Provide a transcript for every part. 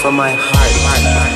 for my heart.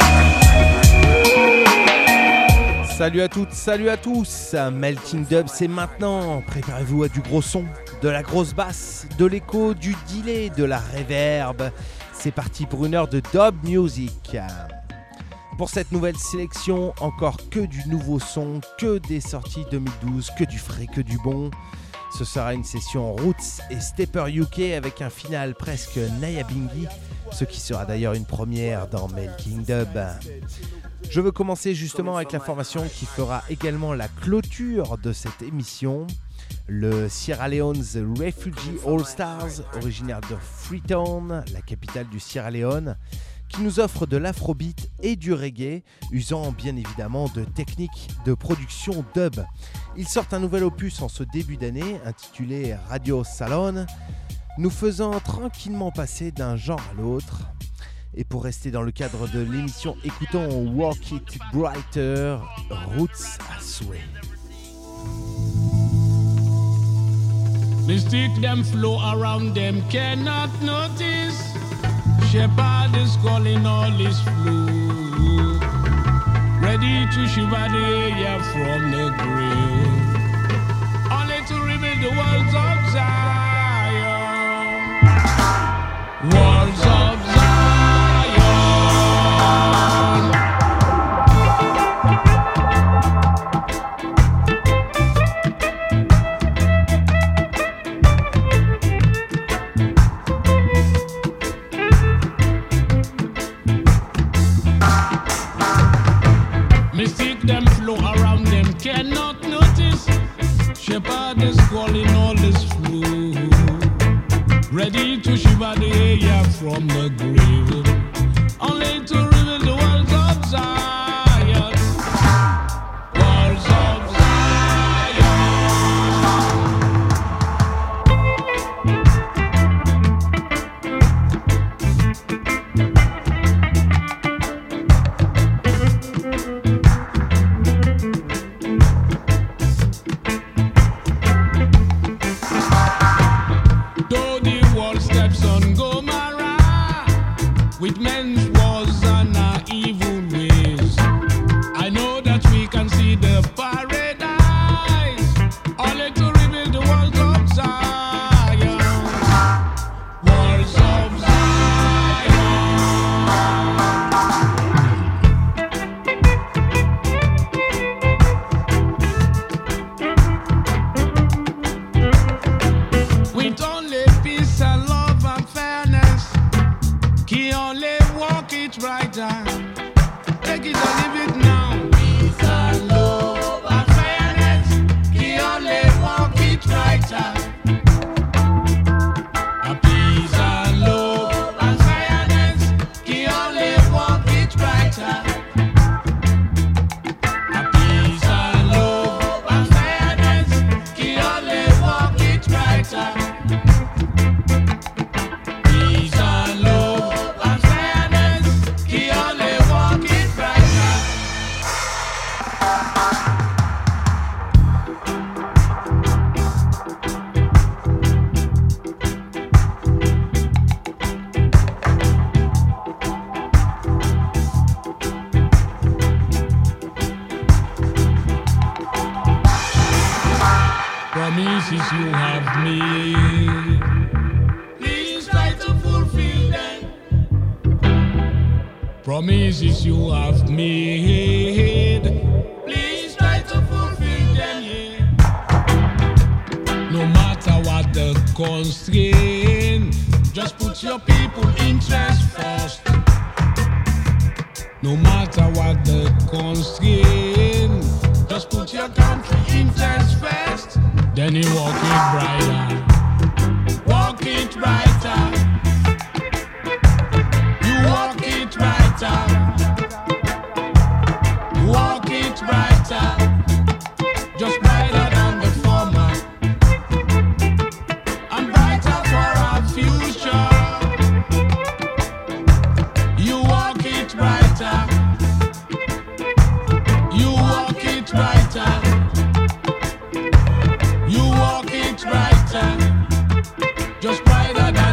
Salut à toutes, salut à tous. Melting Dub, c'est maintenant. Préparez-vous à du gros son, de la grosse basse, de l'écho, du delay, de la reverb. C'est parti pour une heure de dub music. Pour cette nouvelle sélection, encore que du nouveau son, que des sorties 2012, que du frais, que du bon. Ce sera une session Roots et Stepper UK avec un final presque Nyabinghi, ce qui sera d'ailleurs une première dans Melting Dub. Je veux commencer justement avec la formation qui fera également la clôture de cette émission. Le Sierra Leone's Refugee All Stars, originaire de Freetown, la capitale du Sierra Leone, qui nous offre de l'afrobeat et du reggae, usant bien évidemment de techniques de production dub. Ils sortent un nouvel opus en ce début d'année, intitulé Radio Salon, nous faisant tranquillement passer d'un genre à l'autre. Et pour rester dans le cadre de l'émission, écoutons Walk It Brighter, Roots à souhait. Mystic them flow around them cannot notice. Shepherd is calling all his flow, ready to shiver the air from the grave, only to rebuild the walls of Zion. Walls of Zion. Cannot notice, shepherd is calling all his flow, ready to shiver the air from the grave, only to reveal the walls of Zion. Walls of with men's wars and our evil ways, I know that we can see the paradise, only to rebuild the walls of Zion. Walls of Zion. With only peace and love and fairness, he only walk it brighter. Take it or leave it now. Peace and love and fairness. He only walk it brighter. A peace and love and fairness. He only walk it brighter. A peace and love and fairness. He only walk it brighter. Peace and love. Promises you have made, please try to fulfill them. Promises you have made, please try to fulfill them, yeah. No matter what the constraint, just put your people interest first. No matter what the constraint, just put your country interest first. Then you walk it brighter, walk it brighter. You walk it brighter, walk it brighter. Just brighter than the former, and brighter for our future. You walk it brighter, you walk it brighter. You walk it brighter, just brighter than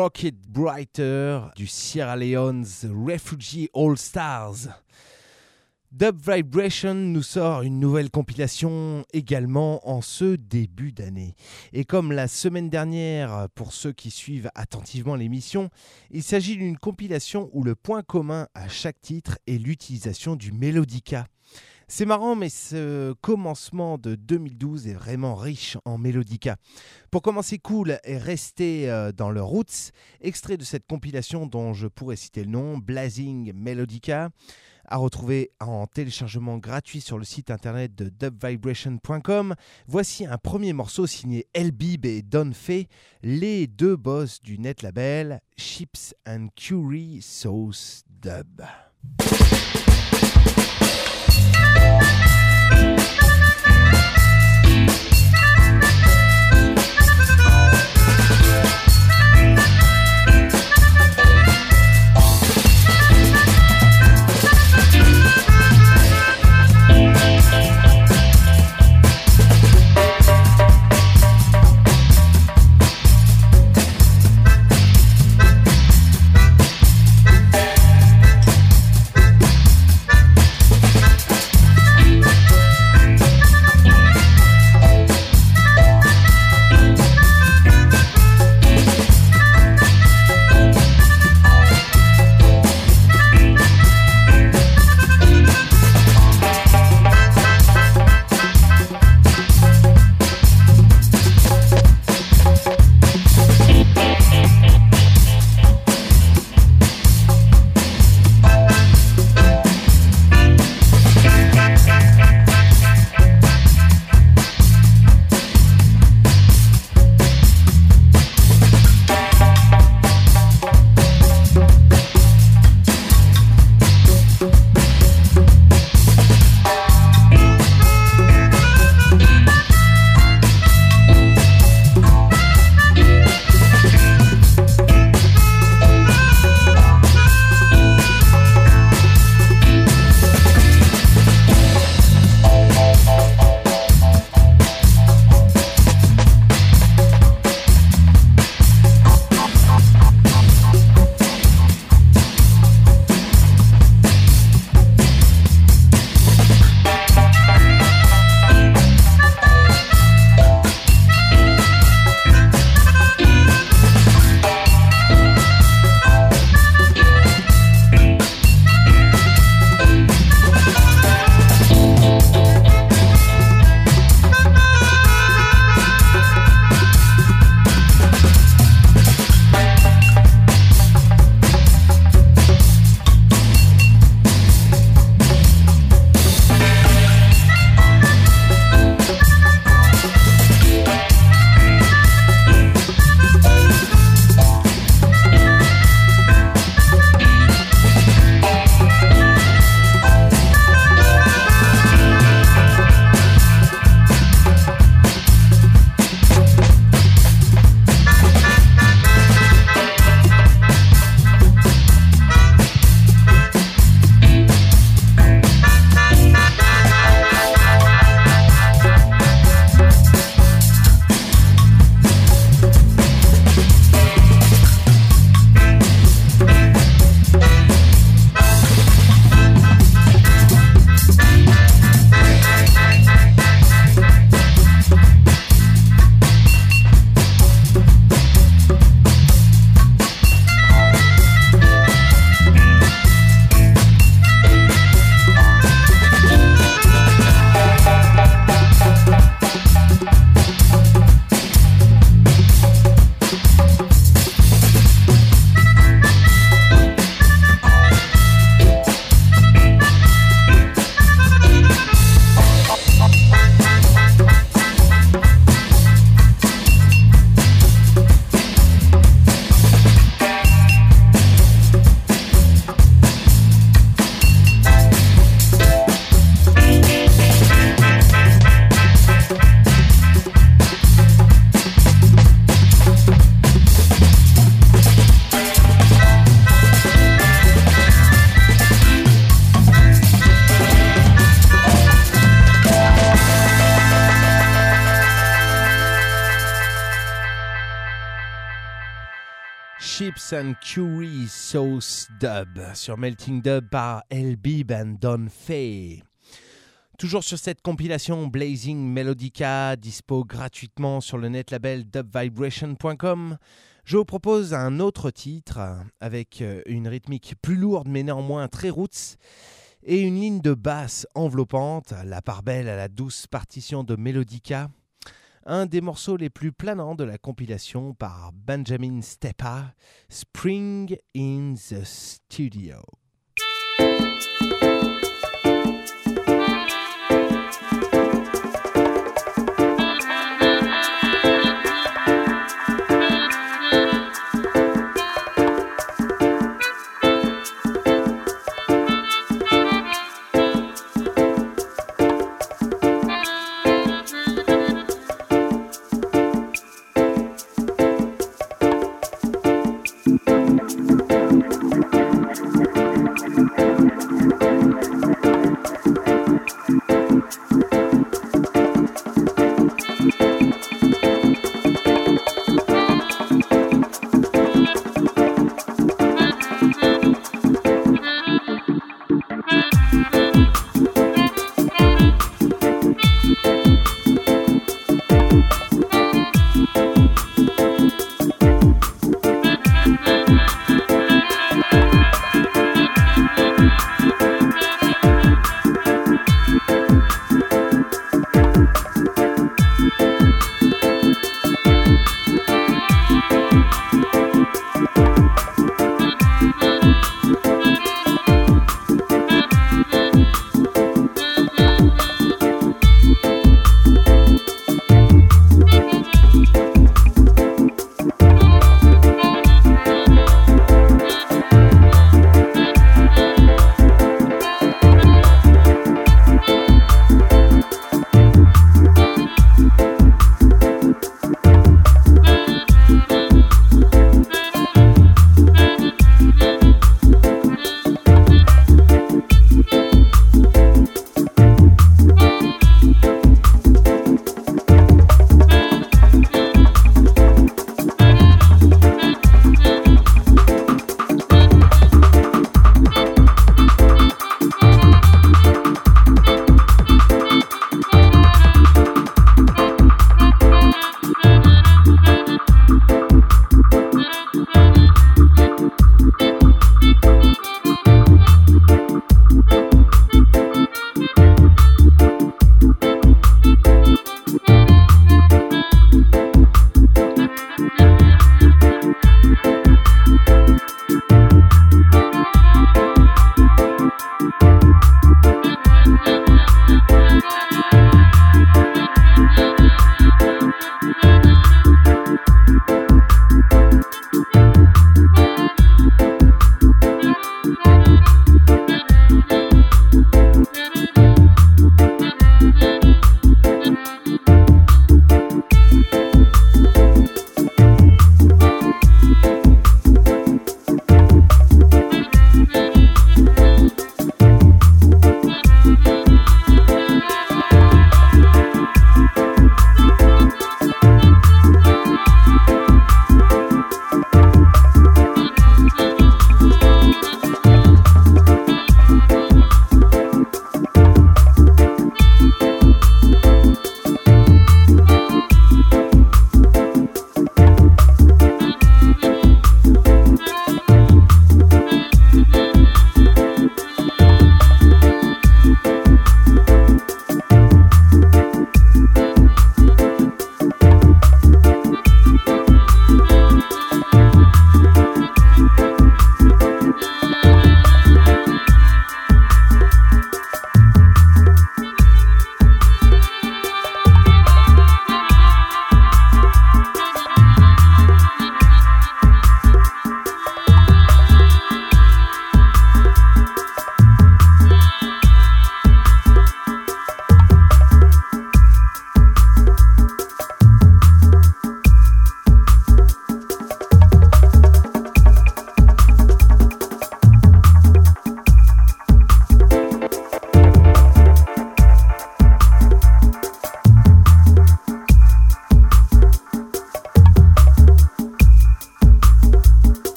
Rocket Brighter du Sierra Leone's Refugee All Stars. Dub Vibration nous sort une nouvelle compilation également en ce début d'année. Et comme la semaine dernière, pour ceux qui suivent attentivement l'émission, il s'agit d'une compilation où le point commun à chaque titre est l'utilisation du mélodica. C'est marrant, mais ce commencement de 2012 est vraiment riche en mélodica. Pour commencer cool et rester dans le roots, extrait de cette compilation dont je pourrais citer le nom, Blazing Melodica, à retrouver en téléchargement gratuit sur le site internet de dubvibration.com. Voici un premier morceau signé Elbib et Don Fay, les deux boss du net label Chips and Curry Sauce Dub. Chips and Curry Sauce Dub sur Melting Dub par L-Bib and Don Fay. Toujours sur cette compilation Blazing Melodica, dispo gratuitement sur le net label dubvibration.com, je vous propose un autre titre avec une rythmique plus lourde mais néanmoins très roots et une ligne de basse enveloppante, la part belle à la douce partition de Melodica. Un des morceaux les plus planants de la compilation par Benjamin Stepa, Spring in the Studio.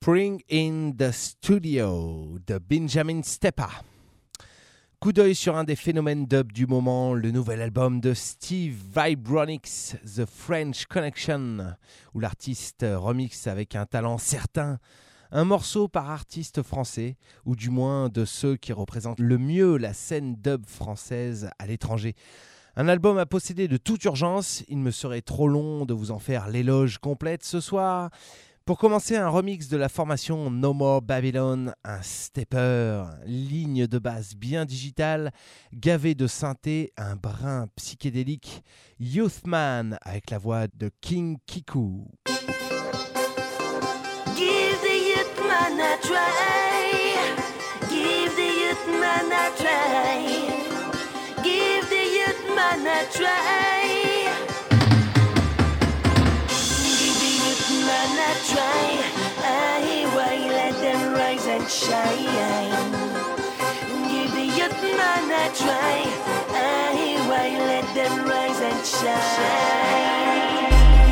Spring in the Studio de Benjamin Steppa. Coup d'œil sur un des phénomènes dub du moment, le nouvel album de Steve Vibronix, The French Connection, où l'artiste remixe avec un talent certain un morceau par artiste français, ou du moins de ceux qui représentent le mieux la scène dub française à l'étranger. Un album à posséder de toute urgence, il me serait trop long de vous en faire l'éloge complète ce soir. Pour commencer, un remix de la formation No More Babylon, un stepper, ligne de basse bien digitale, gavé de synthé, un brin psychédélique, Youthman avec la voix de King Kiku. Give the Youthman a try, give the Youthman a try, give the Youthman a try. Try, why let them rise and shine. Give the youth man a try, why let them rise and shine.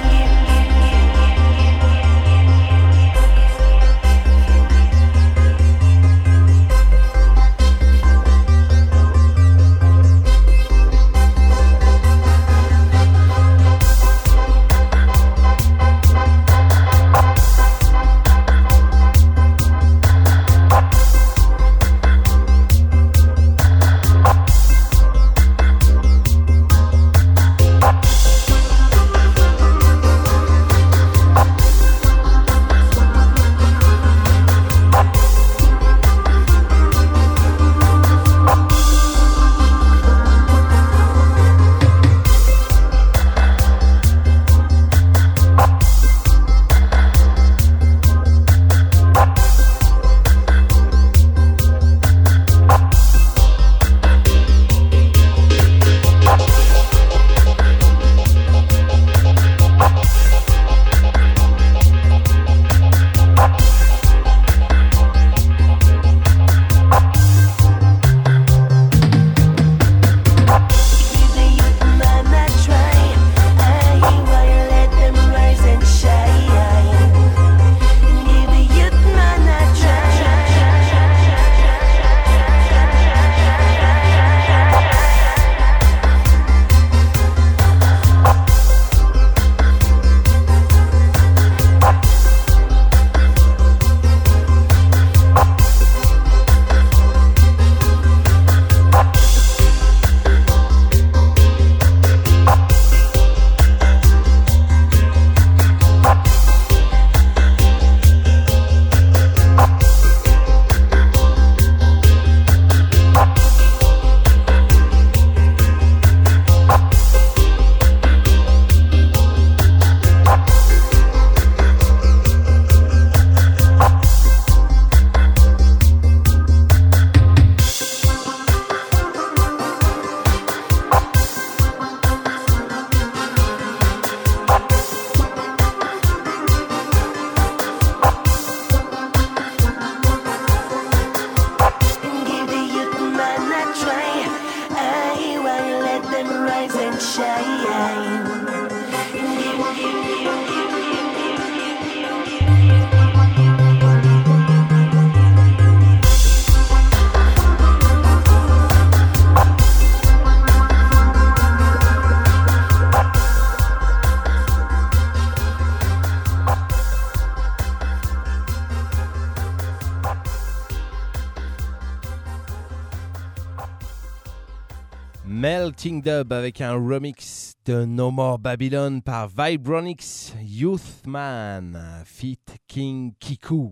Melting Dub avec un remix de No More Babylon par Vibronix, Youthman, feat. King Kiku.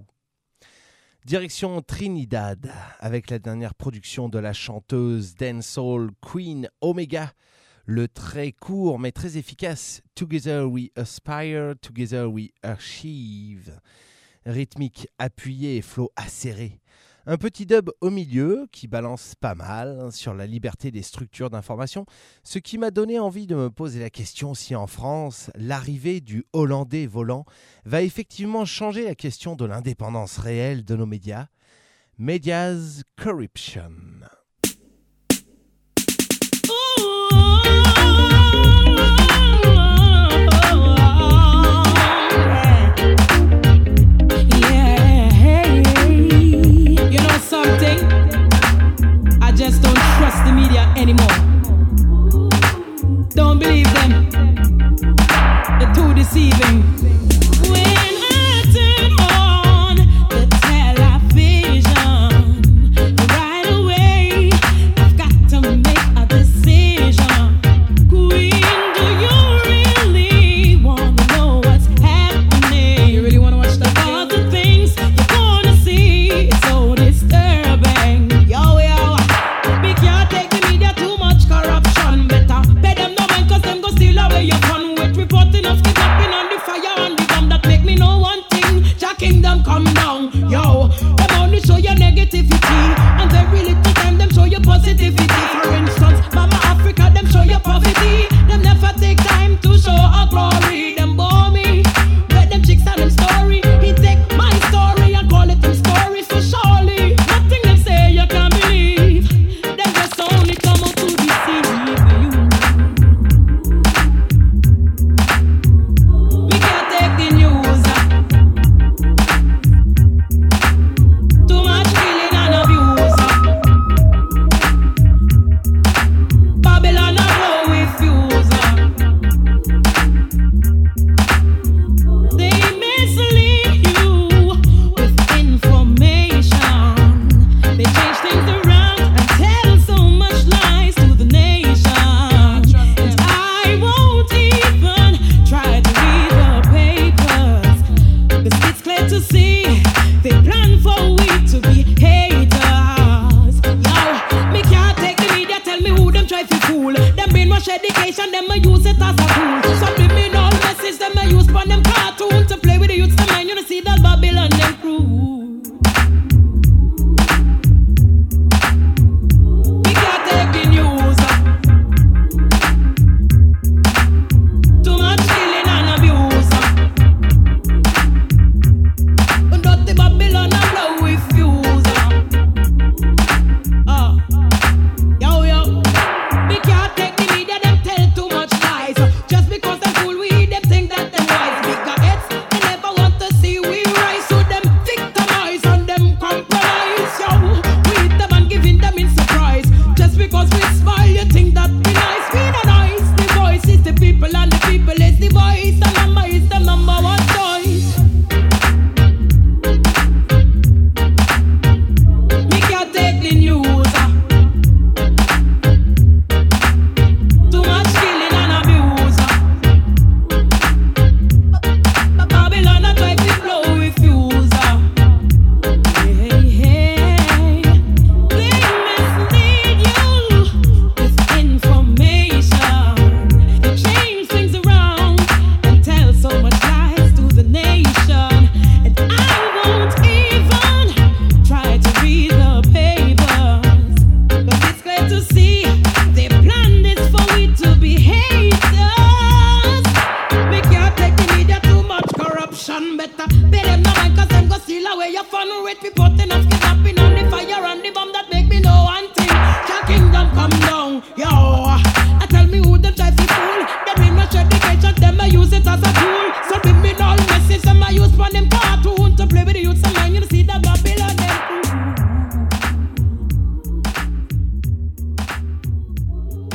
Direction Trinidad avec la dernière production de la chanteuse dancehall Queen Omega, le très court mais très efficace Together We Aspire, Together We Achieve. Rythmique appuyé et flow acéré. Un petit dub au milieu qui balance pas mal sur la liberté des structures d'information, ce qui m'a donné envie de me poser la question si en France, l'arrivée du Hollandais volant va effectivement changer la question de l'indépendance réelle de nos médias. Media's Corruption. Yeah.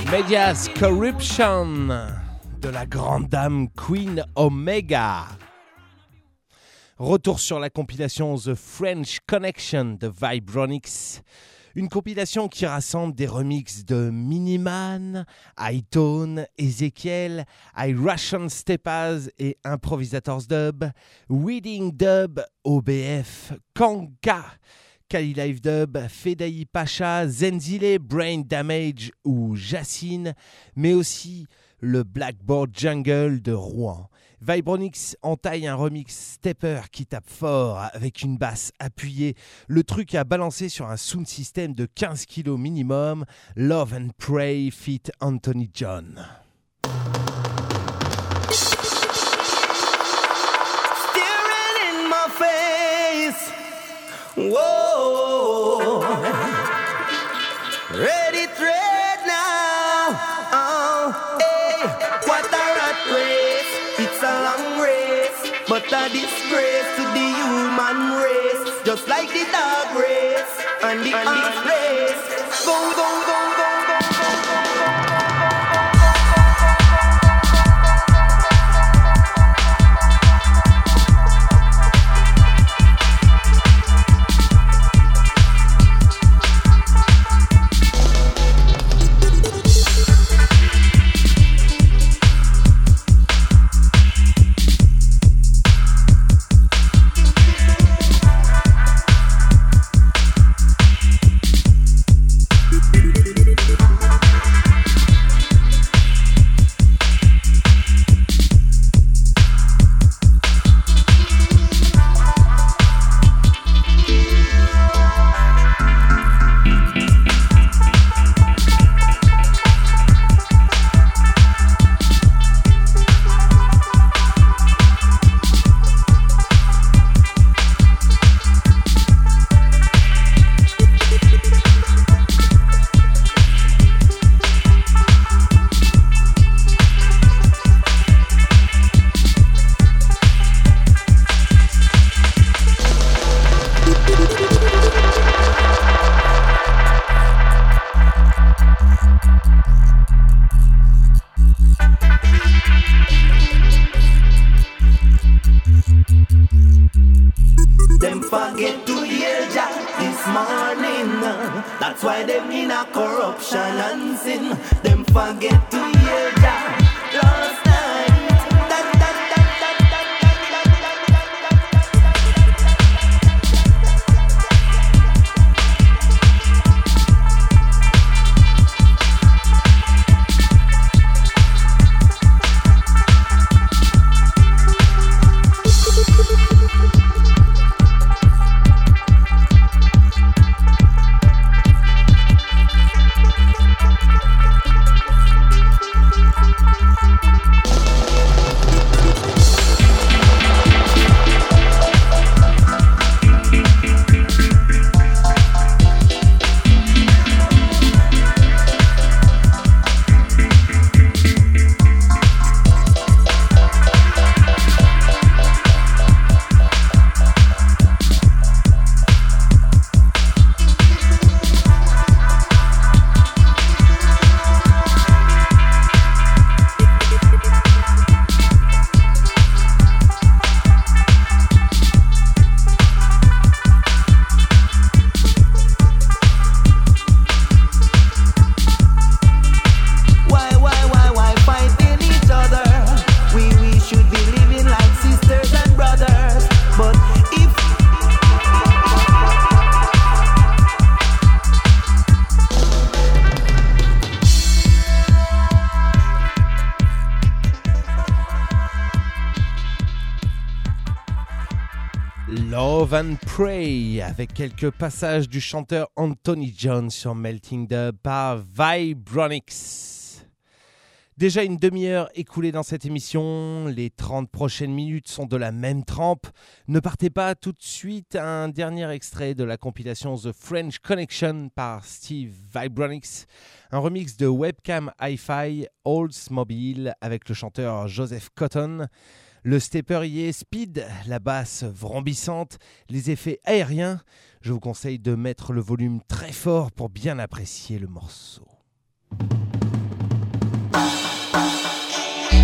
Media's Corruption de la grande dame Queen Omega. Retour sur la compilation The French Connection de Vibronix. Une compilation qui rassemble des remixes de Miniman, Hightone, Ezekiel, Russian Stepas et Improvisators Dub, Weeding Dub, OBF, Kanka, Kali Live Dub, Fedai Pacha, Zenzile, Brain Damage ou Jacine, mais aussi le Blackboard Jungle de Rouen. Vibronix entaille un remix stepper qui tape fort avec une basse appuyée. Le truc à balancer sur un sound system de 15 kg minimum. Love and Pray feat Anthony John. Staring in my face. Whoa. Ready trade now. Oh, hey. What a rat race. It's a long race, but a disgrace to the human race. Just like the dog race and the ant race. Go, go, go, go, go, go, go. Them forget to hear Jah this morning. That's why them in a corruption and sin. Them forget to hear Jah last night. Love and Pray avec quelques passages du chanteur Anthony John sur Melting Dub par Vibronix. Déjà une demi-heure écoulée dans cette émission, les 30 prochaines minutes sont de la même trempe. Ne partez pas tout de suite, un dernier extrait de la compilation The French Connection par Steve Vibronix, un remix de Webcam Hi-Fi Oldsmobile avec le chanteur Joseph Cotton. Le stepper y est speed, la basse vrombissante, les effets aériens. Je vous conseille de mettre le volume très fort pour bien apprécier le morceau.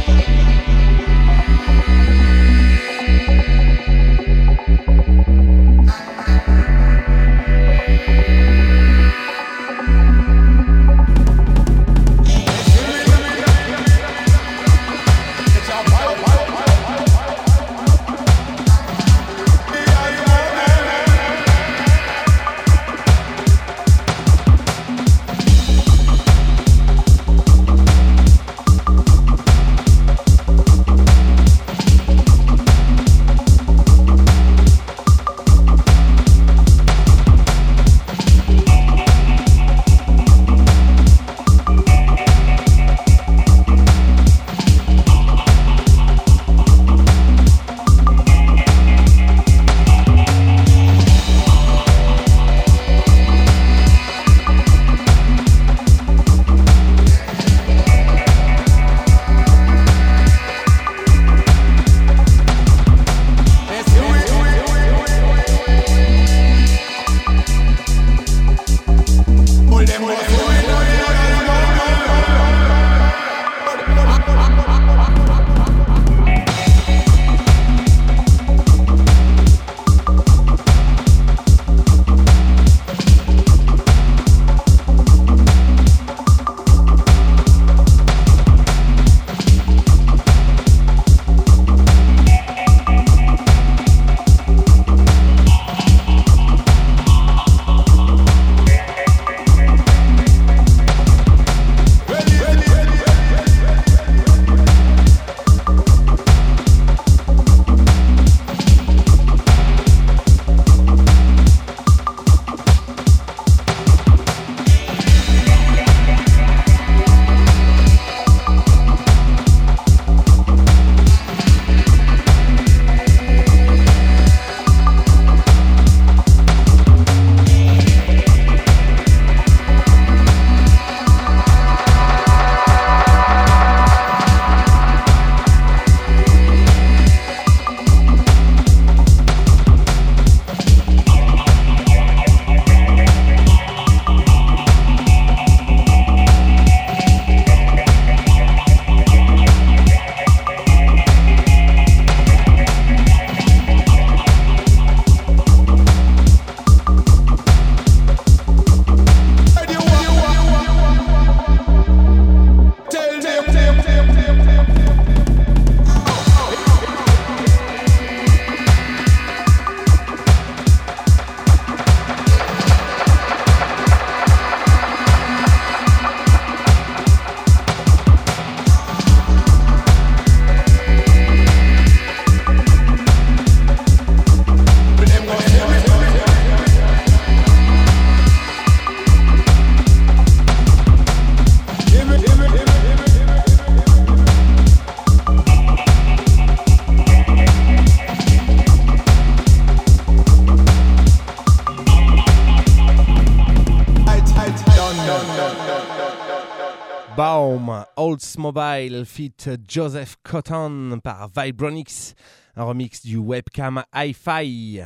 Baum, Oldsmobile feat Joseph Cotton par Vibronix, un remix du Webcam Hi-Fi.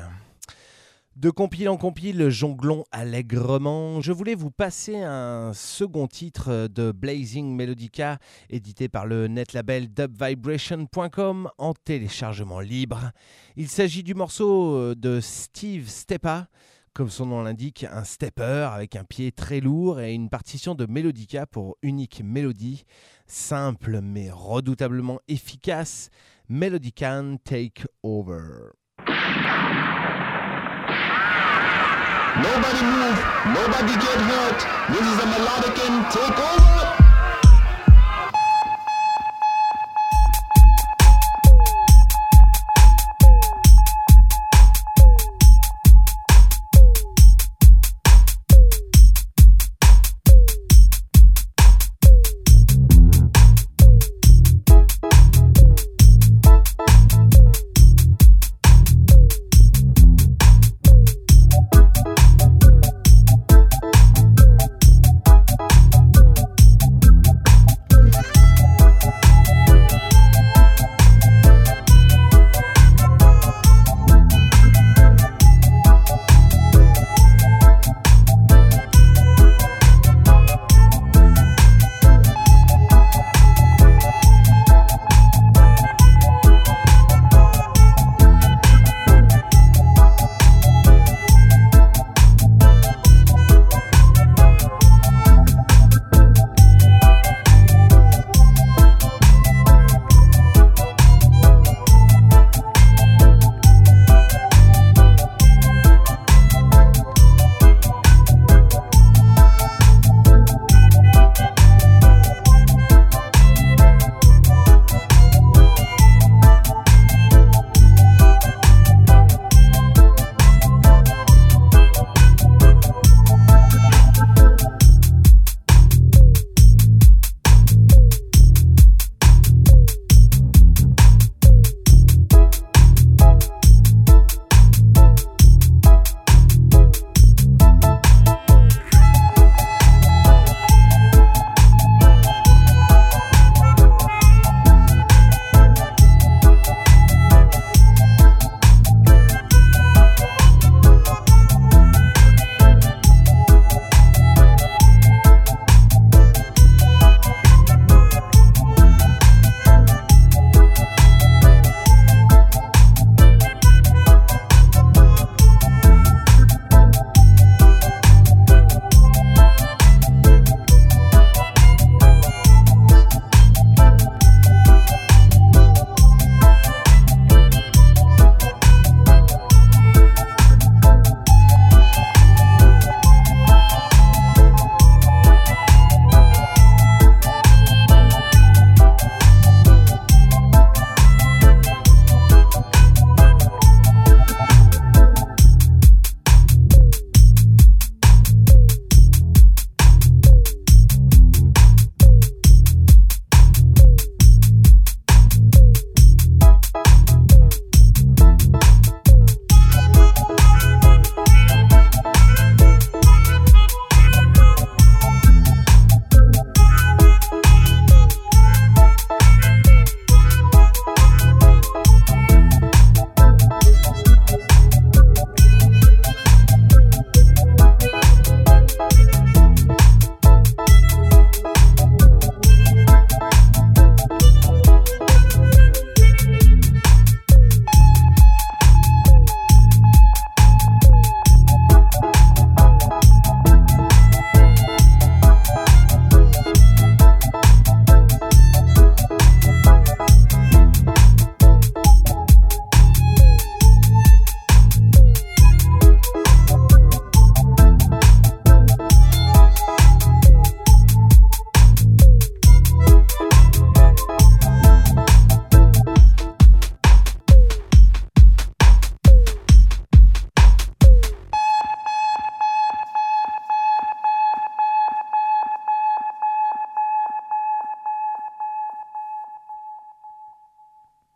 De compile en compile, jonglons allègrement. Je voulais vous passer un second titre de Blazing Melodica, édité par le net label dubvibration.com en téléchargement libre. Il s'agit du morceau de Steve Steppa, comme son nom l'indique, un stepper avec un pied très lourd et une partition de Melodica pour unique mélodie, simple mais redoutablement efficace. Melodican Take Over. Nobody move, nobody get hurt. This is a Melodican takeover.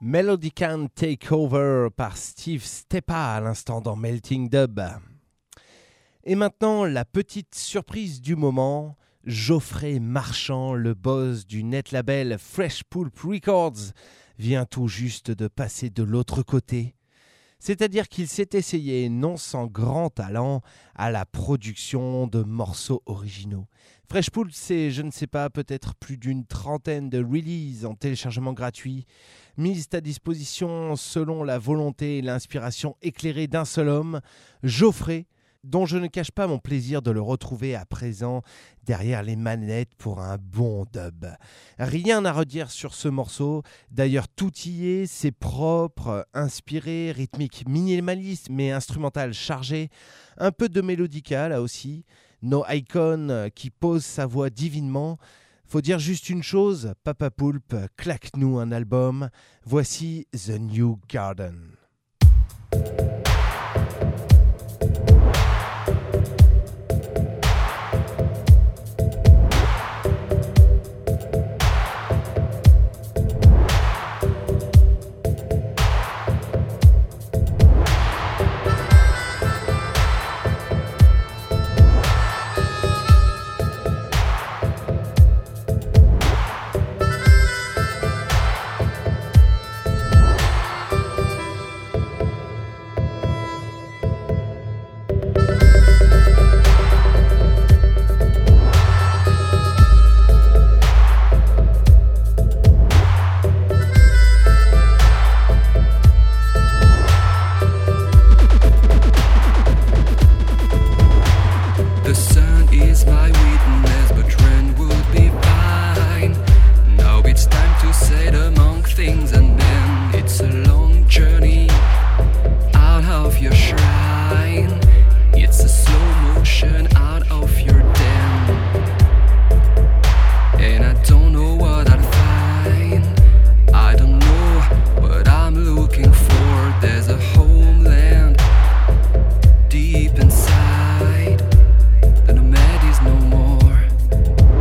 Melody Can Take Over par Steve Steppa à l'instant dans Melting Dub. Et maintenant, la petite surprise du moment, Geoffrey Marchand, le boss du net label Fresh Pulp Records, vient tout juste de passer de l'autre côté. C'est-à-dire qu'il s'est essayé, non sans grand talent, à la production de morceaux originaux. Fresh Pulp, c'est, je ne sais pas, peut-être plus d'une trentaine de releases en téléchargement gratuit, mises à disposition selon la volonté et l'inspiration éclairée d'un seul homme, Geoffrey, dont je ne cache pas mon plaisir de le retrouver à présent derrière les manettes pour un bon dub. Rien à redire sur ce morceau, d'ailleurs tout y est, c'est propre, inspiré, rythmique minimaliste mais instrumental chargé, un peu de mélodica là aussi, No Icon qui pose sa voix divinement. Faut dire juste une chose, Papa Pulp, claque-nous un album, voici The New Garden. The nomad is no more.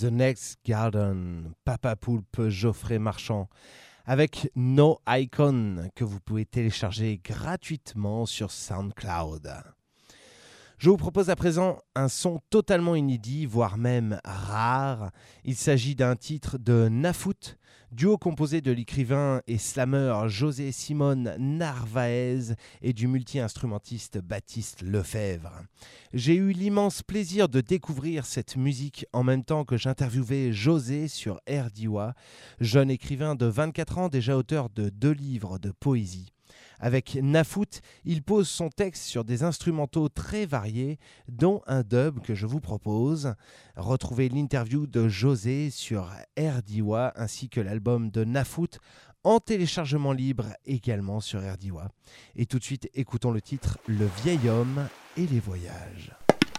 The Next Garden, Papa Poulpe, Geoffrey Marchand, avec No Icon, que vous pouvez télécharger gratuitement sur SoundCloud. Je vous propose à présent un son totalement inédit, voire même rare. Il s'agit d'un titre de Nafoot, duo composé de l'écrivain et slammer José Simone Narvaez et du multi-instrumentiste Baptiste Lefebvre. J'ai eu l'immense plaisir de découvrir cette musique en même temps que j'interviewais José sur Air Diwa, jeune écrivain de 24 ans déjà auteur de 2 livres de poésie. Avec Nafoot, il pose son texte sur des instrumentaux très variés, dont un dub que je vous propose. Retrouvez l'interview de José sur Air Diwa ainsi que l'album de Nafoot en téléchargement libre également sur Air Diwa. Et tout de suite, écoutons le titre « Le vieil homme et les voyages ».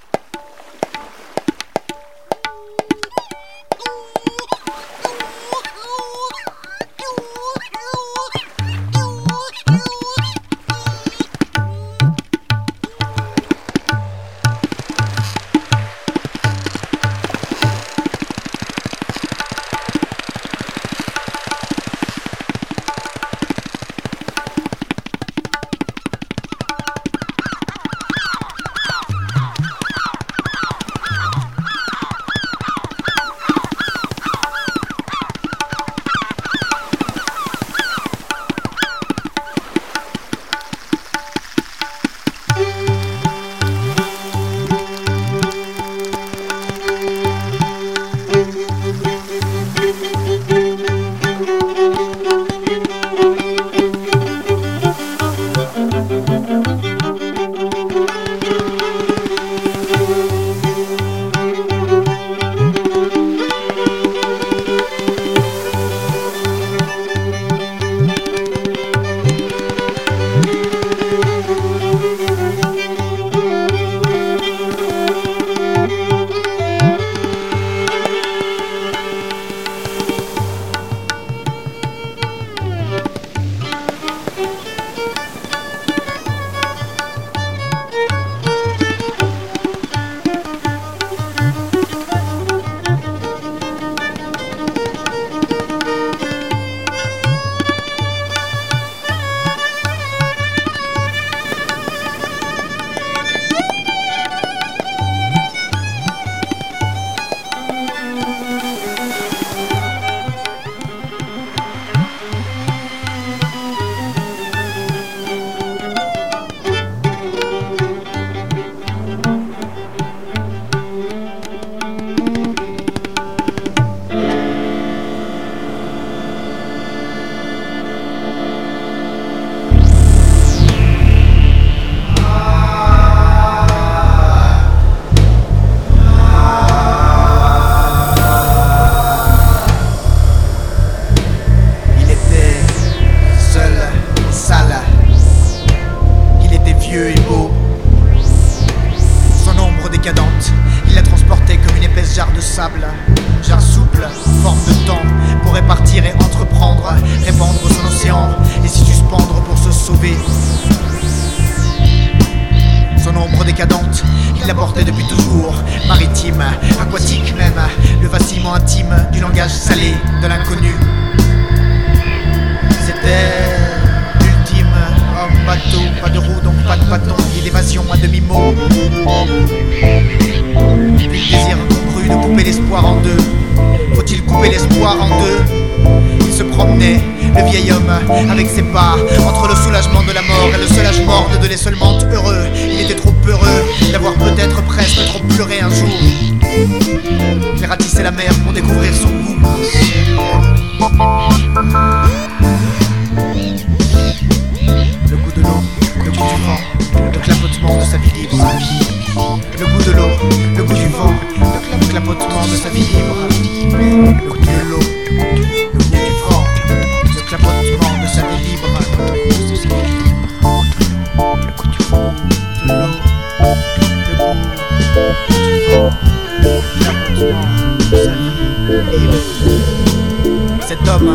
Cet homme,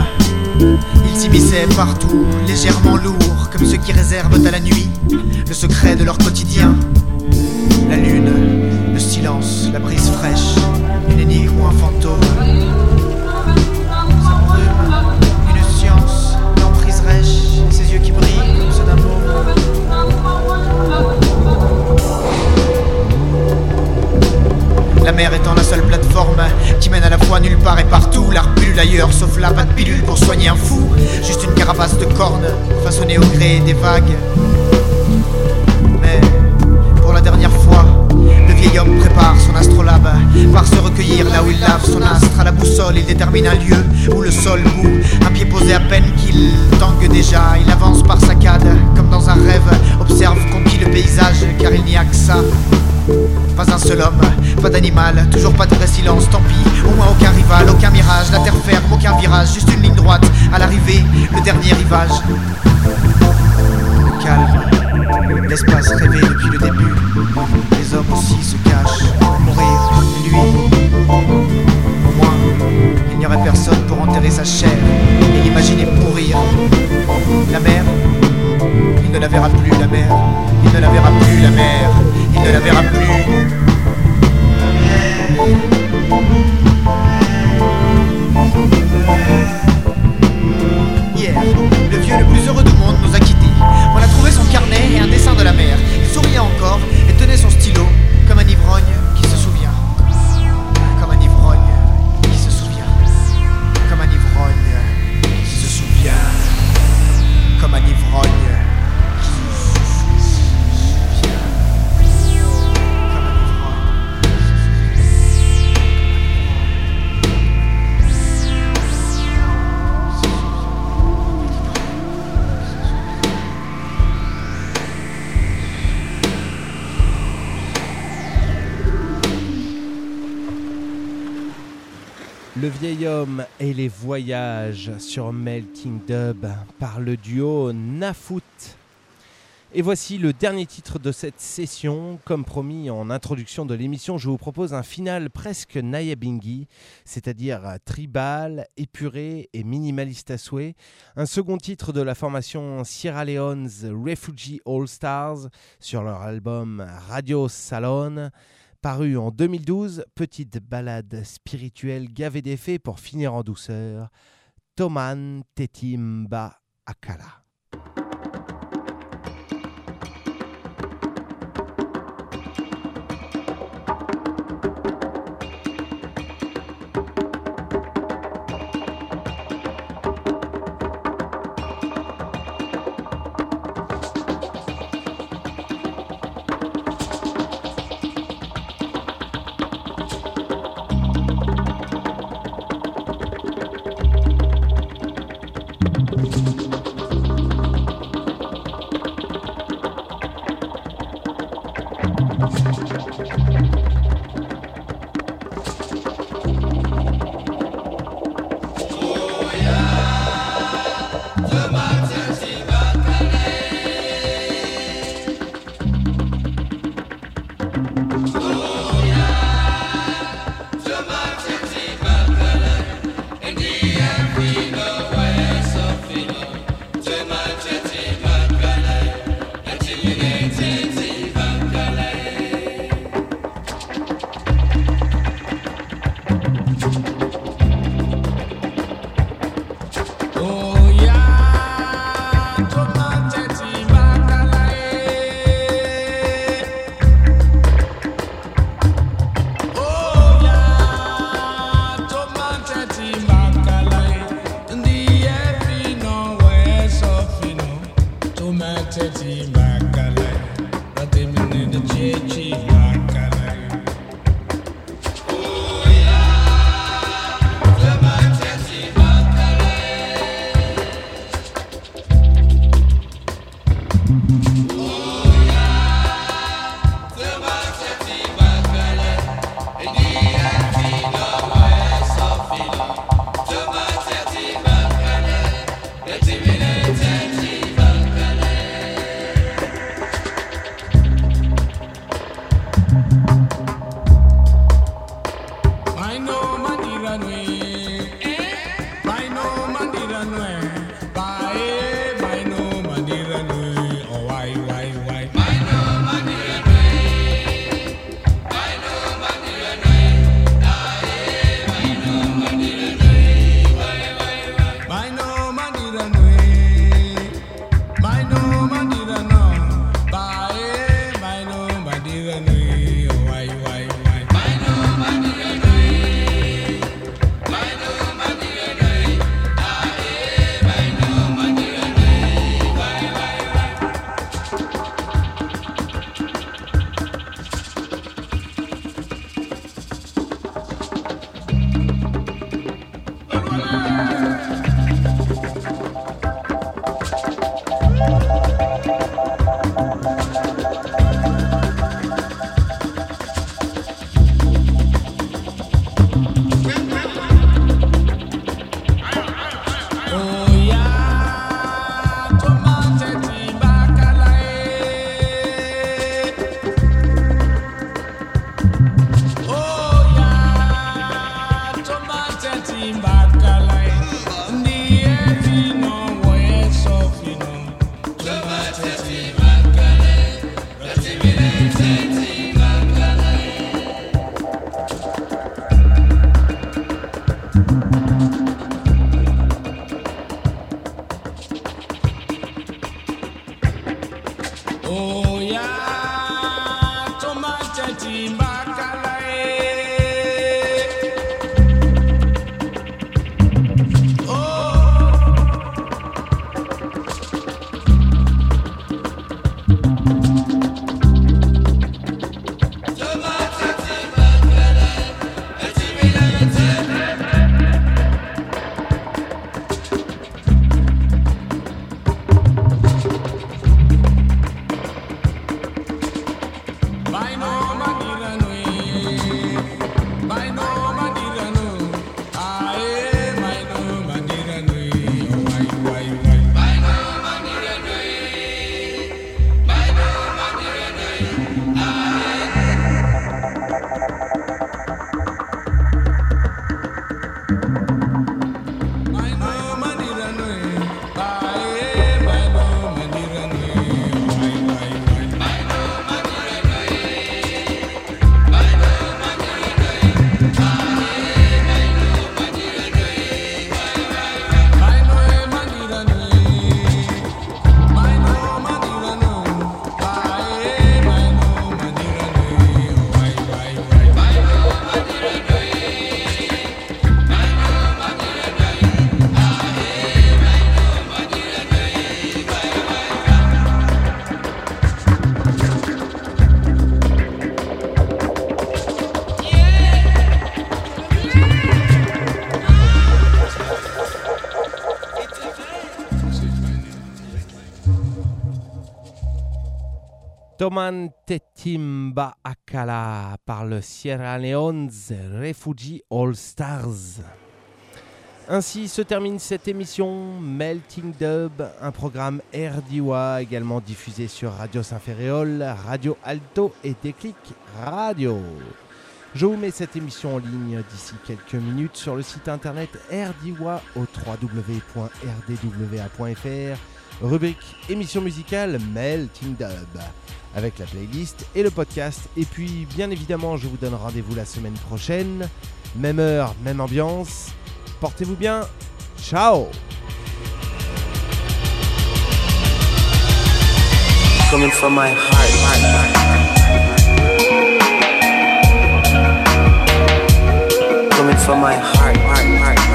il s'immisçait partout, légèrement lourd, comme ceux qui réservent à la nuit le secret de leur quotidien. La lune Le silence, la brise fraîche, une énigme ou un fantôme. Ça brume, une science, l'emprise rêche, ses yeux qui brillent comme ceux d'un môme. La mer étant la seule plateforme qui mène à la fois nulle part et partout. L'art pullule ailleurs, sauf là, pas de pilule pour soigner un fou. Juste une carapace de cornes, façonnée au gré des vagues. Mais, pour la dernière fois, le vieil homme prépare son astrolabe. Part se recueillir là où il lave son astre. À la boussole, il détermine un lieu où le sol bout. Un pied posé à peine qu'il tangue déjà. Il avance par saccades, comme dans un rêve. Observe conquis le paysage, car il n'y a que ça. Pas un seul homme, pas d'animal, toujours pas de vrai silence, tant pis. Au moins aucun rival, aucun mirage, la terre ferme, aucun virage. Juste une ligne droite, à l'arrivée, le dernier rivage. Le calme, l'espace rêvé depuis le début. Les hommes aussi se cachent pour mourir, et lui, au moins, il n'y aurait personne pour enterrer sa chair et l'imaginer pourrir. La mer, il ne la verra plus, la mer, il ne la verra plus, la mer, il ne la verra plus. Hier, le vieux le plus heureux du monde nous a quittés. On a trouvé son carnet et un dessin de la mer. Il souriait encore et tenait son stylo comme un ivrogne qui se souvient. Comme un ivrogne qui se souvient. Comme un ivrogne qui se souvient. Comme un ivrogne. Le vieil homme et les voyages sur Melting Dub par le duo Nafut. Et voici le dernier titre de cette session. Comme promis en introduction de l'émission, je vous propose un final presque Nyabinghi, c'est-à-dire tribal, épuré et minimaliste à souhait. Un second titre de la formation Sierra Leone's Refugee All Stars sur leur album Radio Salon. Paru en 2012, petite ballade spirituelle gavée d'effets pour finir en douceur. Toman Tetimba Akala. Toman Tetimba Akala par le Sierra Leone's Refugee All Stars. Ainsi se termine cette émission Melting Dub, un programme RDY également diffusé sur Radio Saint-Ferréol, Radio Alto et Déclic Radio. Je vous mets cette émission en ligne d'ici quelques minutes sur le site internet RDY au www.rdwa.fr, rubrique émission musicale Melting Dub, avec la playlist et le podcast. Et puis bien évidemment je vous donne rendez-vous la semaine prochaine, même heure, même ambiance. Portez-vous bien, ciao. Coming from my heart. Coming from my heart.